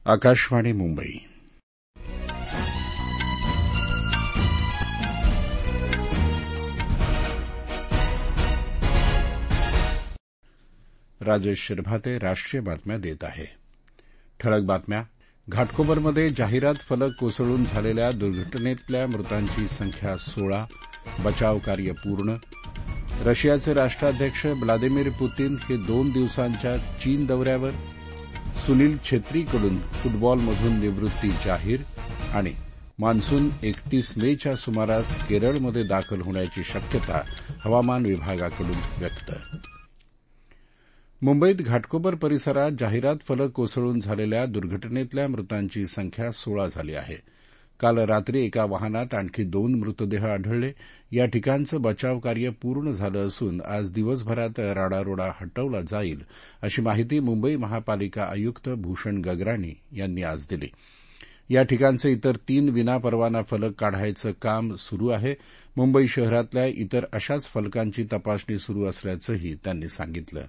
आकाशवाणी मुंबई. राजेश शिरभाते राष्ट्रीय बातम्या देत आहे. ठळक बातम्या. घाटकोपरमध्ये जाहिरात फलक कोसळून झालेल्या दुर्घटनेतल्या मृतांची संख्या 16. बचावकार्य पूर्ण. रशियाचे राष्ट्राध्यक्ष व्लादिमीर पुतीन हे 2 दिवसांच्या चीन दौऱ्यावर. सुनील छेत्रीकडून फुटबॉलमधून निवृत्ती जाहीर. आणि मान्सून 31 मेच्या सुमारास केरळमध्ये दाखल होण्याची शक्यता हवामान विभागाकडून व्यक्त. मुंबईत घाटकोपर परिसरात जाहिरात फलक कोसळून झालेल्या दुर्घटनेतल्या मृतांची संख्या 16 झाली आहे. काल रात्री एका वाहनात आणखी 2 मृतदेह आढळले. या ठिकाणचं बचावकार्य पूर्ण झालं असून आज दिवसभरात राडारोडा हटवला जाईल, अशी माहिती मुंबई महापालिका आयुक्त भूषण गगराणी यांनी आज दिली. या ठिकाणचे इतर 3 विनापरवाना फलक काढायचं काम सुरू आहे. मुंबई शहरातल्या इतर अशाच फलकांची तपासणी सुरू असल्याचंही त्यांनी सांगितलं.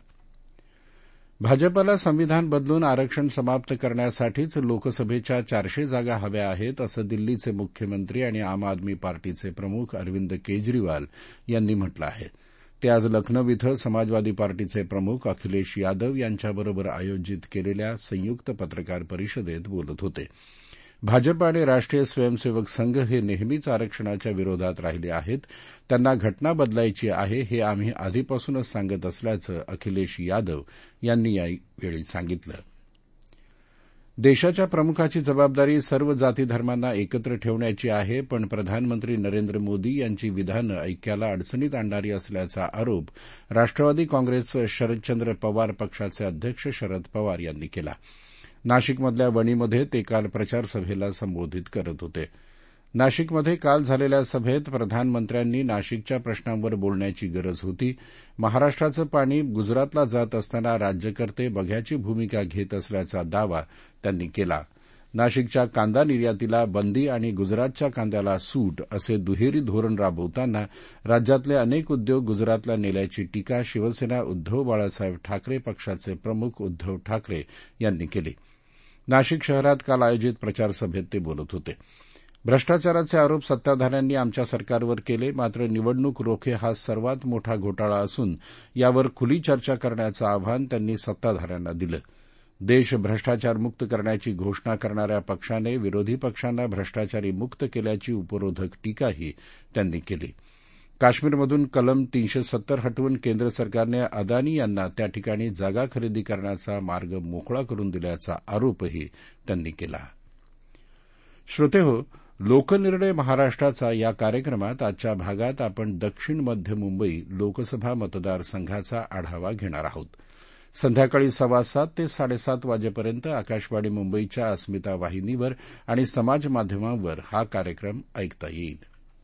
भाजपला संविधान बदलून आरक्षण समाप्त करण्यासाठीच लोकसभेच्या 400 जागा हव्या आहेत, असं दिल्लीचे मुख्यमंत्री आणि आम आदमी पार्टीचे प्रमुख अरविंद केजरीवाल यांनी म्हटलं आहे. ते आज लखनौ इथं समाजवादी पार्टीचे प्रमुख अखिलेश यादव यांच्याबरोबर आयोजित केलेल्या संयुक्त पत्रकार परिषदेत बोलत होते. भाजप आणि राष्ट्रीय स्वयंसेवक संघ हे नेहमीच आरक्षणाच्या विरोधात राहिले आहेत. त्यांना घटना बदलायची आहे, हे आम्ही आधीपासूनच सांगत असल्याचं अखिलेश यादव यांनी यावेळी सांगितलं. देशाच्या प्रमुखाची जबाबदारी सर्व जाती धर्मांना एकत्र ठेवण्याची आहे, पण प्रधानमंत्री नरेंद्र मोदी यांची विधानं ऐक्याला अडचणीत आणणारी असल्याचा आरोप राष्ट्रवादी काँग्रेसचे शरदचंद्र पवार पक्षाचे अध्यक्ष शरद पवार यांनी केला. नाशिकमधल्या वणीमध्ये ते काल प्रचारसभेला संबोधित करत होते. नाशिकमध्ये काल झालेल्या सभेत प्रधानमंत्र्यांनी नाशिकच्या प्रश्नांवर बोलण्याची गरज होती. महाराष्ट्राचं पाणी गुजरातला जात असताना राज्यकर्ते बघ्याची भूमिका घेत असल्याचा दावा त्यांनी केला. नाशिकच्या कांदा निर्यातीला बंदी आणि गुजरातच्या कांद्याला सूट असे दुहेरी धोरण राबवताना राज्यातले अनेक उद्योग गुजरातला नेल्याची टीका शिवसेना उद्धव बाळासाहेब ठाकरे पक्षाचे प्रमुख उद्धव ठाकरे यांनी केली. नाशिक शहरात काल आयोजित प्रचारसभेत ते बोलत होते. भ्रष्टाचाराचे आरोप सत्ताधाऱ्यांनी आमच्या सरकारवर केले, मात्र निवडणूक रोखे हा सर्वात मोठा घोटाळा असून यावर खुली चर्चा करण्याचं आव्हान त्यांनी सत्ताधाऱ्यांना दिलं. देश भ्रष्टाचारमुक्त करण्याची घोषणा करणाऱ्या पक्षाने विरोधी पक्षांना भ्रष्टाचारी मुक्त केल्याची उपरोधक टीकाही त्यांनी केली. काश्मीरमधून कलम 370 हटवून केंद्र सरकारने अदानी यांना त्या ठिकाणी जागा खरेदी करण्याचा मार्ग मोकळा करून दिल्याचा आरोपही त्यांनी केला. श्रोतेहो, लोकनिर्णय महाराष्ट्राचा या कार्यक्रमात आजच्या भागात आपण दक्षिण मध्य मुंबई लोकसभा मतदारसंघाचा आढावा घेणार आहोत. संध्याकाळी 7:15 ते 7:30 वाजेपर्यंत आकाशवाणी मुंबईच्या अस्मिता वाहिनीवर आणि समाजमाध्यमांवर हा कार्यक्रम ऐकता येईल.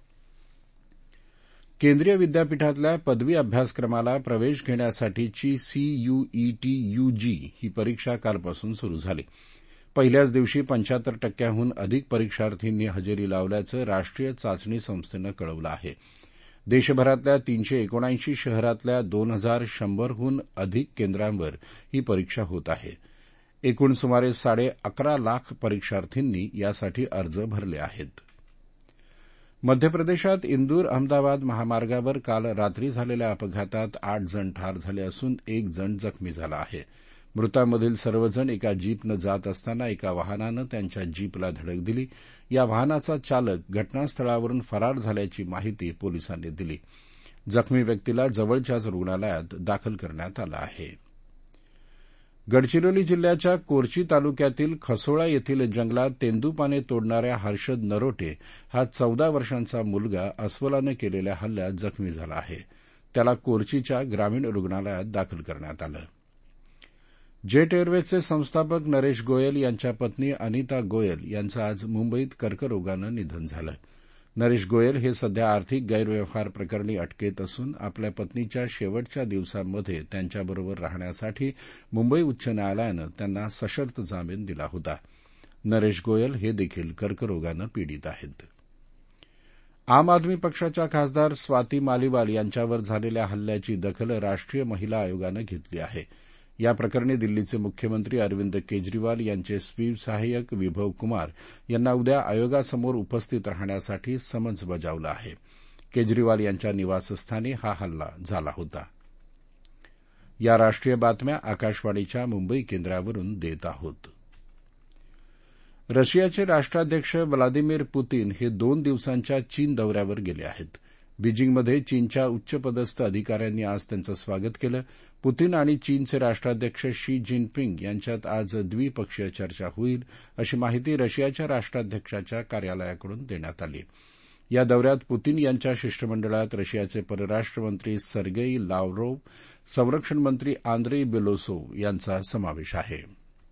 केंद्रीय विद्यापीठातल्या पदवी अभ्यासक्रमाला प्रवेश घेण्यासाठीची CUET UG ही परीक्षा कालपासून सुरू झाली. पहिल्याच दिवशी 75% अधिक परीक्षार्थींनी हजेरी लावल्याचं राष्ट्रीय चाचणी संस्थेनं कळवलं आहे. देशभरातल्या 379 शहरातल्या 2100हून अधिक केंद्रांवर ही परीक्षा होत आहे. एकूण सुमारे 11.5 लाख परीक्षार्थींनी यासाठी अर्ज भरले आहेत. मध्य प्रदेशात इंदूर अहमदाबाद महामार्गावर काल रात्री झालेल्या अपघातात 8 जण ठार झाले असून 1 जण जखमी झाला आहे. मृतांमधील सर्वजण एका जीपनं जात असताना एका वाहनानं त्यांच्या जीपला धडक दिली. या वाहनाचा चालक घटनास्थळावरून फरार झाल्याची माहिती पोलिसांनी दिली. जखमी व्यक्तीला जवळच्याच रुग्णालयात दाखल करण्यात आलं आहे. गडचिरोली जिल्ह्याच्या कोरची तालुक्यातील खसोळा येथील जंगलात तेंदूपाने तोडणाऱ्या हर्षद नरोटे हा 14 वर्षांचा मुलगा अस्वलानं केलेल्या हल्ल्यात जखमी झाला आहे. त्याला कोरचीच्या ग्रामीण रुग्णालयात दाखल करण्यात आलं. जेट एअरवेजचे संस्थापक नरेश गोयल यांच्या पत्नी अनिता गोयल यांचं आज मुंबईत कर्करोगानं निधन झालं. नरेश गोयल हे सध्या आर्थिक गैरव्यवहार प्रकरणी अटकेत असून आपल्या पत्नीच्या शेवटच्या दिवसांमध्ये त्यांच्याबरोबर राहण्यासाठी मुंबई उच्च न्यायालयानं त्यांना सशर्त जामीन दिला होता. नरेश गोयल हे देखील कर्करोगानं पीडित आहेत. आम आदमी पक्षाच्या खासदार स्वाती मालिवाल यांच्यावर झालेल्या हल्ल्याची दखल राष्ट्रीय महिला आयोगानं घेतली आहे. या प्रकरणी दिल्लीचे मुख्यमंत्री अरविंद केजरीवाल यांचे स्वीप सहाय्यक विभव कुमार यांना उद्या आयोगासमोर उपस्थित राहण्यासाठी समन्स बजावलं आहे. केजरीवाल यांच्या निवासस्थानी हा हल्ला झाला होता. या राष्ट्रीय बातम्या आकाशवाणीच्या मुंबई केंद्रावरून देत आहोत. रशियाचे राष्ट्राध्यक्ष व्लादिमीर पुतीन हे 2 दिवसांच्या चीन दौऱ्यावर गेले आहेत. बीजिंगमध्ये चीनच्या उच्चपदस्थ अधिकाऱ्यांनी आज त्यांचं स्वागत केलं. पुतीन आणि चीनचे राष्ट्राध्यक्ष शी जिनपिंग यांच्यात आज द्विपक्षीय चर्चा होईल, अशी माहिती रशियाच्या राष्ट्राध्यक्षाच्या कार्यालयाकडून देण्यात आली. या दौऱ्यात पुतीन यांच्या शिष्टमंडळात रशियाचे परराष्ट्रमंत्री सर्गेई लाव्हरोव्ह, संरक्षण मंत्री आंद्रेई बेलोसोव्ह यांचा समावेश आहे.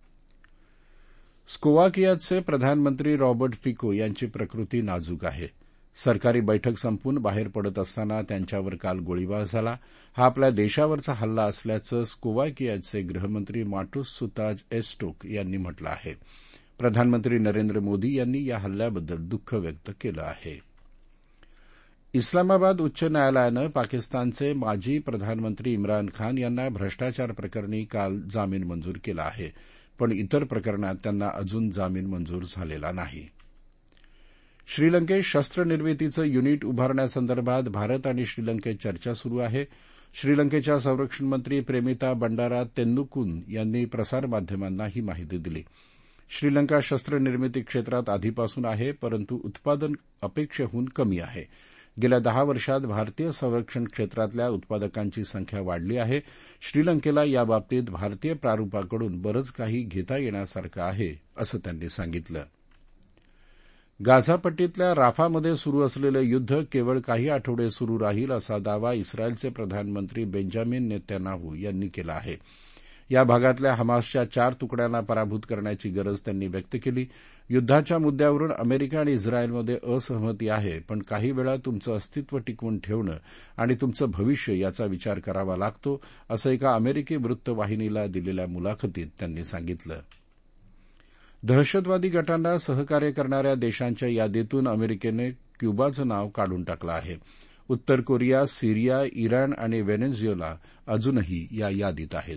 स्लोवाकियाचे प्रधानमंत्री रॉबर्ट फिको यांची प्रकृती नाजूक आहे. सरकारी बैठक संपून बाहेर पडत असताना त्यांच्यावर काल गोळीबार झाला. हा आपल्या देशावरचा हल्ला असल्याचं स्लोवाकियाचे गृहमंत्री माटुस सुताज एस्टोक यांनी म्हटलं आहे. प्रधानमंत्री नरेंद्र मोदी यांनी या हल्ल्याबद्दल दुःख व्यक्त केलं आहे. इस्लामाबाद उच्च न्यायालयानं पाकिस्तानचे माजी प्रधानमंत्री इम्रान खान यांना भ्रष्टाचार प्रकरणी काल जामीन मंजूर केला आहे, पण इतर प्रकरणात त्यांना अजून जामीन मंजूर झालेला नाही. श्रीलंकेत शस्त्रनिर्मितीचं युनिट उभारण्यासंदर्भात भारत आणि श्रीलंकेत चर्चा सुरू आहे. श्रीलंकेच्या संरक्षण मंत्री प्रेमिता बंडारा तेन्नुकुन यांनी प्रसारमाध्यमांना ही माहिती दिली. श्रीलंका शस्त्रनिर्मिती क्षेत्रात आधीपासून आहे, परंतु उत्पादन अपेक्षेहून कमी आहे. गेल्या 10 वर्षात भारतीय संरक्षण क्षेत्रातल्या उत्पादकांची संख्या वाढली आहे. श्रीलंकेला याबाबतीत भारतीय प्रारूपाकडून बरंच काही घेता येण्यासारखं आहे, असं त्यांनी सांगितलं. गाझापट्टीतल्या राफामध्ये सुरू असलेलं युद्ध केवळ काही आठवडे सुरू राहील, असा दावा इस्रायलचे प्रधानमंत्री बेंजामिन नेतन्याहू यांनी केला आहे. या भागातल्या हमासच्या 4 तुकड्यांना पराभूत करण्याची गरज त्यांनी व्यक्त केली. युद्धाच्या मुद्द्यावरून अमेरिका आणि इस्रायलमध्ये असहमती आहे, पण काही वेळा तुमचं अस्तित्व टिकवून ठेवणं आणि तुमचं भविष्य याचा विचार करावा लागतो, असं एका अमेरिकी वृत्तवाहिनीला दिलेल्या मुलाखतीत त्यांनी सांगितलं. दहशतवादी गटांना सहकार्य करणाऱ्या देशांच्या यादीतून अमेरिकेने क्युबाचं नाव काढून टाकलं आहे. उत्तर कोरिया, सिरिया, इराण आणि व्हेनेझुएला अजूनही या यादीत आहेत.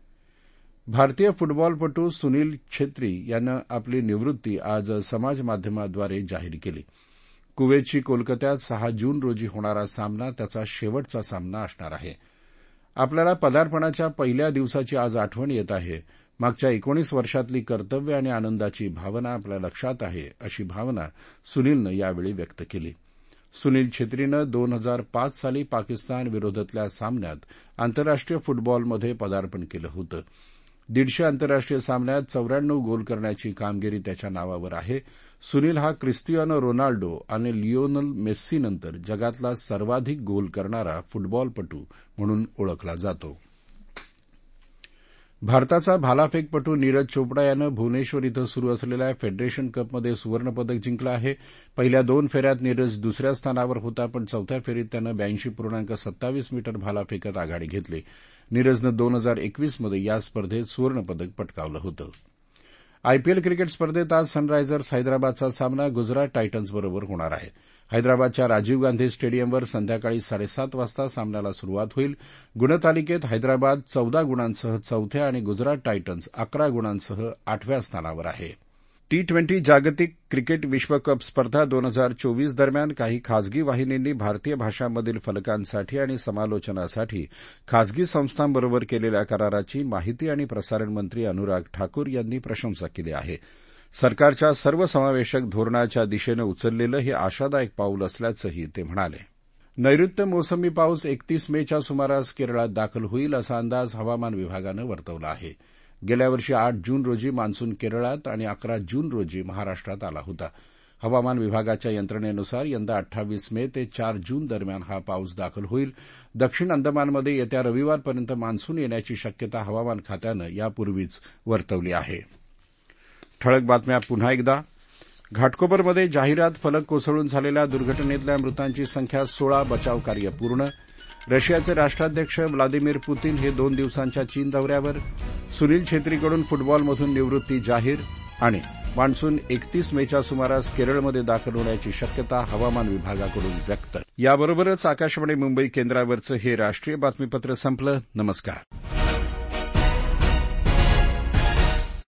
भारतीय फुटबॉलपटू सुनील छेत्री यानं आपली निवृत्ती आज समाजमाध्यमाद्वारे जाहीर केली. कुवेतची कोलकात्यात 6 जून रोजी होणारा सामना त्याचा शेवटचा सामना असणार आहे. आपल्याला पदार्पणाच्या पहिल्या दिवसाची आज आठवण येत आहे. मागच्या 19 वर्षातली कर्तव्य आणि आनंदाची भावना आपल्या लक्षात आहे, अशी भावना सुनीलनं यावेळी व्यक्त केली. सुनील छेत्रीनं 2005 साली पाकिस्तान विरोधातल्या सामन्यात आंतरराष्ट्रीय फुटबॉलमध्ये पदार्पण केलं होतं. 150 आंतरराष्ट्रीय सामन्यात 94 गोल करण्याची कामगिरी त्याच्या नावावर आहे. सुनील हा क्रिस्टियानो रोनाल्डो आणि लिओनेल मेस्सीनंतर जगातला सर्वाधिक गोल करणारा फुटबॉलपटू म्हणून ओळखला जातो. भारताचा भालाफेकपटू नीरज चोपडा यानं भुवनेश्वर इथं सुरू असलेल्या फेडरेशन कपमध्ये सुवर्णपदक जिंकलं आहे. पहिल्या 2 फेऱ्यात नीरज दुसऱ्या स्थानावर होता, पण चौथ्या फेरीत त्यानं 82.27 मीटर भाला फेकत आघाडी घेतली. नीरजनं 2021 मध्ये या स्पर्धेत सुवर्णपदक पटकावलं होतं. आयपीएल क्रिकेट स्पर्धेत आज सनरायझर्स हैदराबादचा सामना गुजरात टायटन्सबरोबर होणार आहे. हैदराबादच्या राजीव गांधी स्टेडियमवर संध्याकाळी 7:30 वाजता सामन्याला सुरुवात होईल. गुणतालिकेत हैदराबाद 14 गुणांसह चौथ्या आणि गुजरात टायटन्स 11 गुणांसह 8व्या स्थानावर आहे. T20 जागतिक क्रिकेट विश्वकप स्पर्धा 2024 दरम्यान काही खासगी वाहिनींनी भारतीय भाषांमधील फलकांसाठी आणि समालोचनासाठी खासगी संस्थांबरोबर केलेल्या कराराची माहिती आणि प्रसारण मंत्री अनुराग ठाकूर यांनी प्रशंसा केली आहे. सरकारच्या सर्वसमावेशक धोरणाच्या दिशेनं उचललेलं हे आशादायक पाऊल असल्याचंही ते म्हणाले. नैऋत्य मोसमी पाऊस 31 मेच्या सुमारास केरळात दाखल होईल, असा अंदाज हवामान विभागानं वर्तवला आहे. गेल्या वर्षी 8 जून रोजी मान्सून केरळात आणि 11 जून रोजी महाराष्ट्रात आला होता. हवामान विभागाच्या यंत्रणेनुसार यंदा 28 मे ते 4 जून दरम्यान हा पाऊस दाखल होईल. दक्षिण अंदमानमध्ये येत्या रविवारपर्यंत मान्सून येण्याची शक्यता हवामान खात्यानं यापूर्वीच वर्तवली आहे. ठळक बातम्या पुन्हा एकदा. घाटकोपरमध्ये जाहिरात फलक कोसळून झालेल्या दुर्घटनेतल्या मृतांची संख्या 16, बचावकार्य पूर्ण. रशियाचे राष्ट्राध्यक्ष व्लादिमीर पुतीन हे 2 दिवसांच्या चीन दौऱ्यावर. सुनील छेत्रीकडून फुटबॉलमधून निवृत्ती जाहीर. आणि मान्सून 31 मेच्या सुमारास केरळमध्ये दाखल होण्याची शक्यता हवामान विभागाकडून व्यक्त. याबरोबरच आकाशवाणी मुंबई केंद्रावरचं हे राष्ट्रीय बातमीपत्र संपलं. नमस्कार.